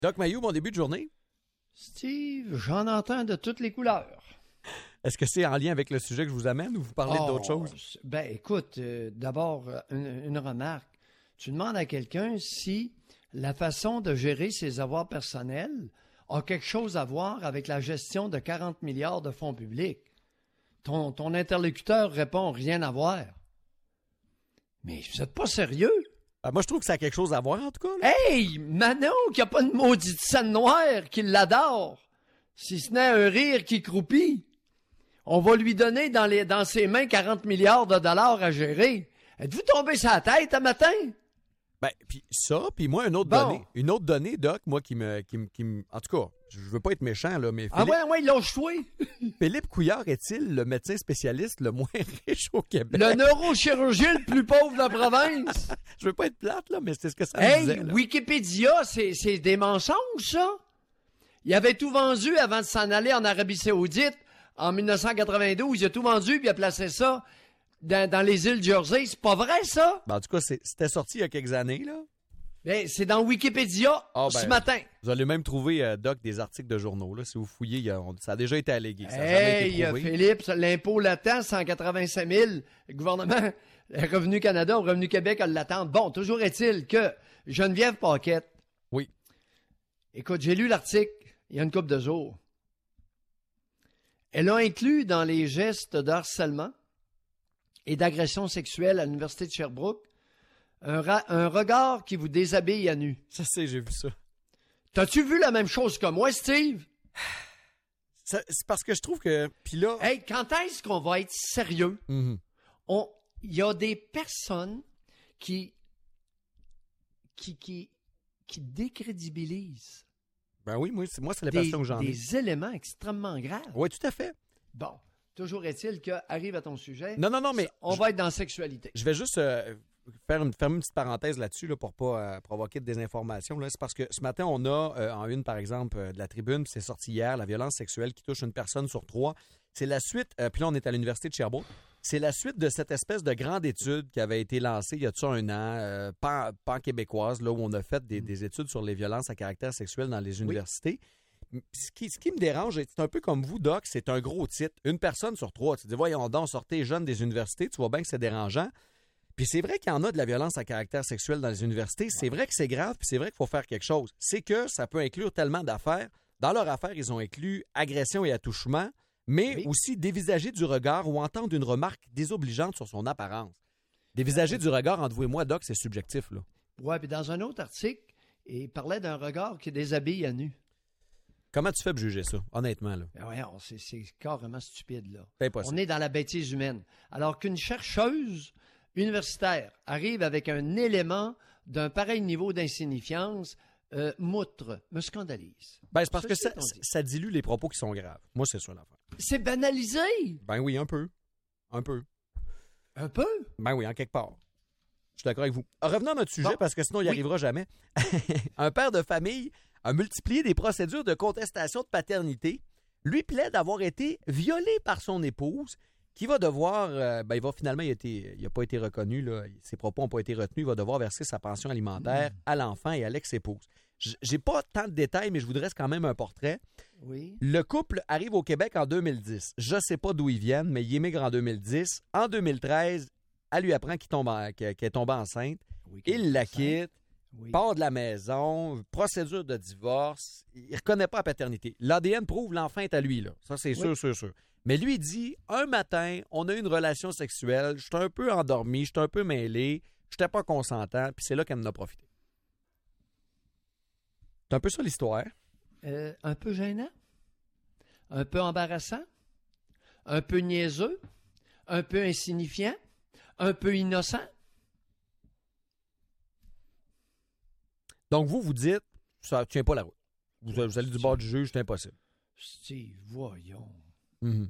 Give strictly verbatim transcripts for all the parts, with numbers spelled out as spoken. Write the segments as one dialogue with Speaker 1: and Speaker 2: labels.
Speaker 1: Doc Mayou, bon début de journée.
Speaker 2: Steve, j'en entends de toutes les couleurs.
Speaker 1: Est-ce que c'est en lien avec le sujet que je vous amène ou vous parlez
Speaker 2: oh,
Speaker 1: d'autres choses?
Speaker 2: Ben, écoute, euh, d'abord, une, une remarque. Tu demandes à quelqu'un si la façon de gérer ses avoirs personnels a quelque chose à voir avec la gestion de quarante milliards de fonds publics. Ton, ton interlocuteur répond rien à voir. Mais vous êtes pas sérieux?
Speaker 1: Ah, moi, je trouve que ça a quelque chose à voir, en tout cas. Là.
Speaker 2: Hey, Manon, qui a pas une maudite scène noire, qui l'adore, si ce n'est un rire qui croupit. On va lui donner dans, les, dans ses mains quarante milliards de dollars à gérer. Êtes-vous tombé sur la tête un matin?
Speaker 1: Ben, puis ça, puis moi, une autre
Speaker 2: bon.
Speaker 1: donnée. Une autre donnée, Doc, moi, qui me, qui me, qui me... En tout cas, je veux pas être méchant, là, mais... Philippe,
Speaker 2: ah ouais, ouais, lâche-toi!
Speaker 1: Philippe Couillard est-il le médecin spécialiste le moins riche au Québec?
Speaker 2: Le neurochirurgien le plus pauvre de la province!
Speaker 1: Je veux pas être plate, là, mais c'est ce que ça
Speaker 2: hey,
Speaker 1: me disait. Là.
Speaker 2: Wikipédia, c'est, c'est des mensonges, ça? Il avait tout vendu avant de s'en aller en Arabie Saoudite. En dix-neuf cent quatre-vingt-douze, il a tout vendu puis il a placé ça dans, dans les îles Jersey. C'est pas vrai, ça?
Speaker 1: Ben, en tout cas, c'est, c'était sorti il y a quelques années, là.
Speaker 2: Ben, c'est dans Wikipédia
Speaker 1: oh, ben,
Speaker 2: ce matin.
Speaker 1: Vous allez même trouver, euh, Doc, des articles de journaux. Là. Si vous fouillez, il y a, on, ça a déjà été allégué. Ça a
Speaker 2: hey,
Speaker 1: jamais été prouvé.
Speaker 2: Philippe, l'impôt latent, cent quatre-vingt-cinq mille. Le gouvernement, Revenu Canada ou Revenu Québec, elle l'attend. Bon, toujours est-il que Geneviève Paquette.
Speaker 1: Oui.
Speaker 2: Écoute, j'ai lu l'article il y a une couple de jours. Elle a inclus dans les gestes de harcèlement et d'agression sexuelle à l'Université de Sherbrooke un, ra- un regard qui vous déshabille à nu.
Speaker 1: Ça c'est, j'ai vu ça.
Speaker 2: T'as-tu vu la même chose que moi, Steve?
Speaker 1: ça c'est parce que je trouve que... Puis là...
Speaker 2: Hey, quand est-ce qu'on va être sérieux?
Speaker 1: Mm-hmm.
Speaker 2: On, il y a des personnes qui, qui, qui, qui décrédibilisent.
Speaker 1: Ben oui, moi, c'est, moi, c'est la
Speaker 2: des,
Speaker 1: personne que j'en ai.
Speaker 2: Des éléments extrêmement graves.
Speaker 1: Oui, tout à fait.
Speaker 2: Bon, toujours est-il que, arrive à ton sujet,
Speaker 1: non, non, non, mais
Speaker 2: on
Speaker 1: je,
Speaker 2: va être dans la sexualité.
Speaker 1: Je vais juste euh, faire une, fermer une petite parenthèse là-dessus là, pour pas euh, provoquer de désinformation. Là. C'est parce que ce matin, on a euh, en une, par exemple, euh, de la Tribune, c'est sorti hier, la violence sexuelle qui touche une personne sur trois. C'est la suite, euh, puis là, on est à l'Université de Sherbrooke. C'est la suite de cette espèce de grande étude qui avait été lancée il y a de ça un an, euh, pan, pan québécoise, là, où on a fait des, des études sur les violences à caractère sexuel dans les universités. Oui. Ce qui, ce qui me dérange, c'est un peu comme vous, Doc, c'est un gros titre. Une personne sur trois. Tu te dis, voyons donc, sortez jeunes des universités, tu vois bien que c'est dérangeant. Puis c'est vrai qu'il y en a de la violence à caractère sexuel dans les universités. C'est vrai que c'est grave, puis c'est vrai qu'il faut faire quelque chose. C'est que ça peut inclure tellement d'affaires. Dans leur affaire, ils ont inclus agression et attouchement, mais oui. aussi dévisager du regard ou entendre une remarque désobligeante sur son apparence. Dévisager du regard entre vous et moi, Doc, c'est subjectif, là.
Speaker 2: Oui, puis dans un autre article, il parlait d'un regard qui déshabille à nu.
Speaker 1: Comment tu fais pour juger ça, honnêtement, là?
Speaker 2: Ben voyons, c'est, c'est carrément stupide, là.
Speaker 1: C'est impossible.
Speaker 2: On est dans la bêtise humaine. Alors qu'une chercheuse universitaire arrive avec un élément d'un pareil niveau d'insignifiance, euh, moutre, me scandalise.
Speaker 1: Ben, c'est parce ça, que ça, ça dilue les propos qui sont graves. Moi, c'est ça l'affaire.
Speaker 2: C'est banalisé!
Speaker 1: Ben oui, un peu. Un peu.
Speaker 2: Un peu?
Speaker 1: Ben oui, en quelque part. Je suis d'accord avec vous. Revenons à notre sujet, bon. parce que sinon, il n'y oui. arrivera jamais. Un père de famille a multiplié des procédures de contestation de paternité. Lui plaide d'avoir été violé par son épouse, qui va devoir, euh, ben il va finalement, il n'a pas été reconnu, là, ses propos n'ont pas été retenus, il va devoir verser sa pension alimentaire mmh. à l'enfant et à l'ex-épouse. J'ai pas tant de détails, mais je vous dresse quand même un portrait.
Speaker 2: Oui.
Speaker 1: Le couple arrive au Québec en deux mille dix. Je ne sais pas d'où ils viennent, mais il émigre en deux mille dix. En deux mille treize, elle lui apprend qu'il tombe en, qu'elle est tombée enceinte. Oui, il la quitte. Oui. Part de la maison, procédure de divorce, il ne reconnaît pas la paternité. L'A D N prouve l'enfant est à lui, là. Ça, c'est oui. sûr, sûr, sûr. Mais lui, il dit, un matin, on a eu une relation sexuelle, j'étais un peu endormi, j'étais un peu mêlé, j'étais pas consentant, puis c'est là qu'elle en a profité. C'est un peu ça l'histoire.
Speaker 2: Euh, un peu gênant, un peu embarrassant, un peu niaiseux, un peu insignifiant, un peu innocent.
Speaker 1: Donc, vous, vous dites, ça ne tient pas la route. Vous, vous allez du bord du juge, c'est impossible.
Speaker 2: Steve, voyons.
Speaker 1: Mm-hmm.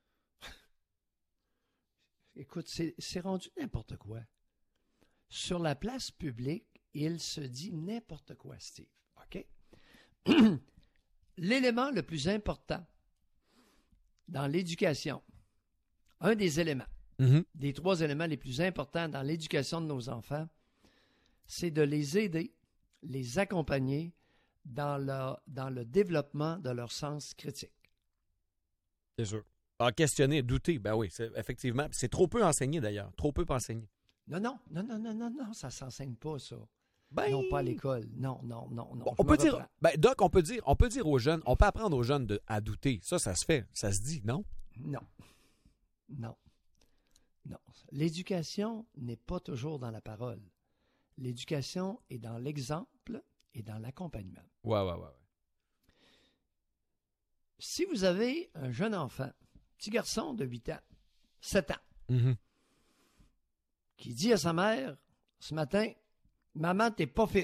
Speaker 2: Écoute, c'est, c'est rendu n'importe quoi. Sur la place publique, il se dit n'importe quoi, Steve. OK? L'élément le plus important dans l'éducation, un des éléments, mm-hmm. des trois éléments les plus importants dans l'éducation de nos enfants, c'est de les aider, les accompagner dans le, dans le développement de leur sens critique.
Speaker 1: C'est sûr. Alors, questionner, douter, ben oui, c'est, effectivement. C'est trop peu enseigné, d'ailleurs. Trop peu enseigné.
Speaker 2: Non, non, non, non, non, non, non, ça ne s'enseigne pas, ça.
Speaker 1: Ben...
Speaker 2: Non, pas à l'école. Non, non, non, non.
Speaker 1: Bon, on peut dire, ben, Doc, on peut dire, on peut dire aux jeunes, on peut apprendre aux jeunes de, à douter. Ça, ça se fait. Ça se dit, non?
Speaker 2: Non. Non. Non. L'éducation n'est pas toujours dans la parole. L'éducation est dans l'exemple et dans l'accompagnement.
Speaker 1: Ouais, ouais, ouais, ouais.
Speaker 2: Si vous avez un jeune enfant, petit garçon de huit ans, sept ans,
Speaker 1: Mm-hmm.
Speaker 2: qui dit à sa mère, ce matin, « Maman, t'es pas fine. »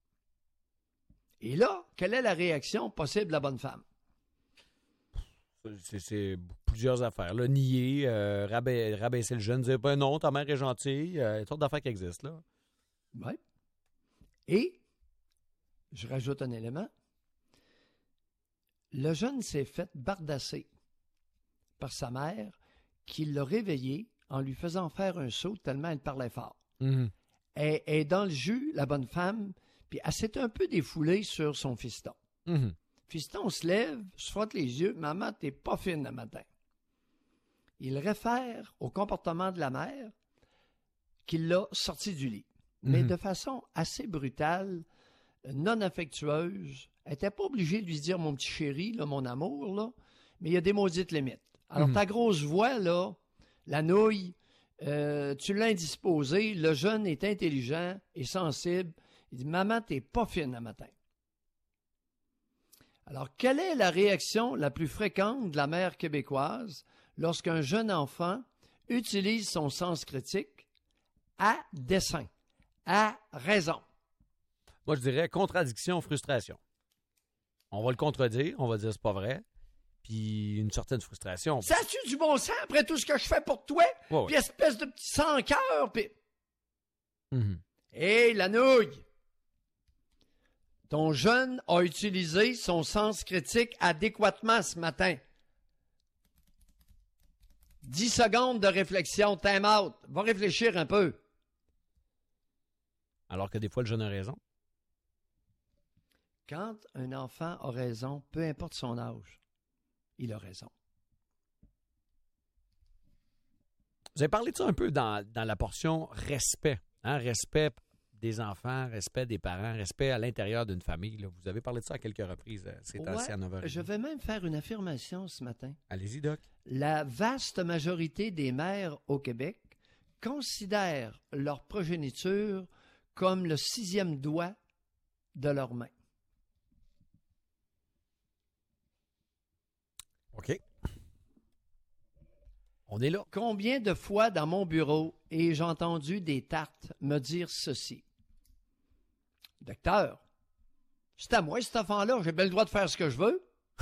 Speaker 2: Et là, quelle est la réaction possible de la bonne femme?
Speaker 1: C'est, c'est plusieurs affaires. Là, nier, euh, rabais, rabaisser le jeune, dire ben non, ta mère est gentille. Il y a toutes d'affaires qui existent, là.
Speaker 2: Oui. Et, je rajoute un élément, le jeune s'est fait bardasser par sa mère qui l'a réveillé en lui faisant faire un saut tellement elle parlait fort.
Speaker 1: Mm-hmm.
Speaker 2: Elle est dans le jus, la bonne femme, puis elle s'est un peu défoulée sur son fiston.
Speaker 1: Mm-hmm.
Speaker 2: Fiston se lève, se frotte les yeux. « Maman, t'es pas fine le matin. » Il réfère au comportement de la mère qui l'a sorti du lit. Mm-hmm. Mais de façon assez brutale, non affectueuse. Elle n'était pas obligée de lui dire « mon petit chéri, là, mon amour », là, mais il y a des maudites limites. Alors, mm-hmm. ta grosse voix, là, la nouille, euh, tu l'as indisposée, le jeune est intelligent et sensible. Il dit « Maman, t'es pas fine le matin. » Alors, quelle est la réaction la plus fréquente de la mère québécoise lorsqu'un jeune enfant utilise son sens critique à dessein, à raison?
Speaker 1: Moi, je dirais contradiction, frustration. On va le contredire, on va dire c'est pas vrai, puis une certaine frustration.
Speaker 2: Ça a-tu du bon sens après tout ce que je fais pour toi?
Speaker 1: Ouais,
Speaker 2: puis
Speaker 1: ouais.
Speaker 2: espèce de petit sans-cœur, puis...
Speaker 1: Mm-hmm.
Speaker 2: Hé, la nouille! Ton jeune a utilisé son sens critique adéquatement ce matin. Dix secondes de réflexion, time out. Va réfléchir un peu.
Speaker 1: Alors que des fois, le jeune a raison.
Speaker 2: Quand un enfant a raison, peu importe son âge, il a raison.
Speaker 1: Vous avez parlé de ça un peu dans, dans la portion respect. Hein? Respect des enfants, respect des parents, respect à l'intérieur d'une famille. Là. Vous avez parlé de ça à quelques reprises. C'est
Speaker 2: ouais,
Speaker 1: assez à neuf heures trente.
Speaker 2: Je vais même faire une affirmation ce matin.
Speaker 1: Allez-y, Doc.
Speaker 2: La vaste majorité des mères au Québec considèrent leur progéniture comme le sixième doigt de leur main.
Speaker 1: OK. On est là.
Speaker 2: Combien de fois dans mon bureau ai-je entendu des tartes me dire ceci? Docteur, c'est à moi cet enfant-là, j'ai bien le droit de faire ce que je veux.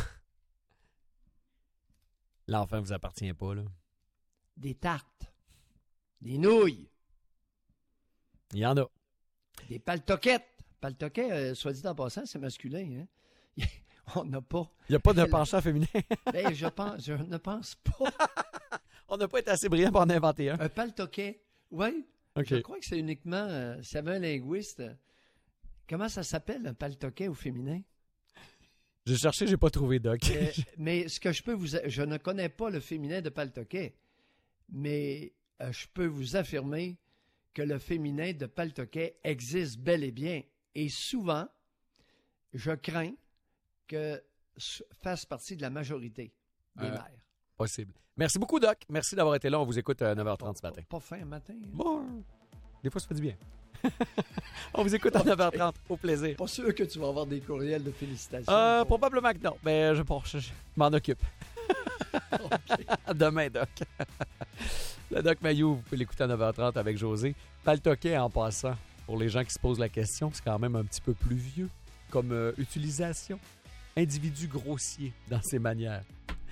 Speaker 1: L'enfant ne vous appartient pas, là.
Speaker 2: Des tartes, des nouilles.
Speaker 1: Il y en a.
Speaker 2: Des paltoquettes. Paltoquet, euh, soit dit en passant, c'est masculin. Hein? On n'a pas...
Speaker 1: Il n'y a pas de penchant féminin.
Speaker 2: Ben, je, pense, je ne pense pas.
Speaker 1: On n'a pas été assez brillant pour en inventer un.
Speaker 2: Un paltoquet, oui.
Speaker 1: Okay.
Speaker 2: Je crois que c'est uniquement... Euh, s'il y avait un linguiste... Euh, comment ça s'appelle, un paltoquet au féminin?
Speaker 1: J'ai cherché, j'ai pas trouvé, Doc.
Speaker 2: euh, mais ce que je peux vous... Je ne connais pas le féminin de paltoquet, mais euh, je peux vous affirmer que le féminin de paltoquet existe bel et bien. Et souvent, je crains que fasse partie de la majorité des euh, mères.
Speaker 1: Possible. Merci beaucoup, Doc. Merci d'avoir été là. On vous écoute à neuf heures trente ce matin.
Speaker 2: Pas, pas fin matin. Hein?
Speaker 1: Bon, des fois, ça fait du bien. On vous écoute à neuf heures trente. Au plaisir.
Speaker 2: Pas sûr que tu vas avoir des courriels de félicitations.
Speaker 1: Euh, probablement que non. Mais je, je, je m'en occupe. Demain, Doc. Le Doc Mayou, vous pouvez l'écouter à neuf heures trente avec José. Paltoquet, en passant, pour les gens qui se posent la question, c'est quand même un petit peu plus vieux comme euh, utilisation. Individu grossier dans ses manières.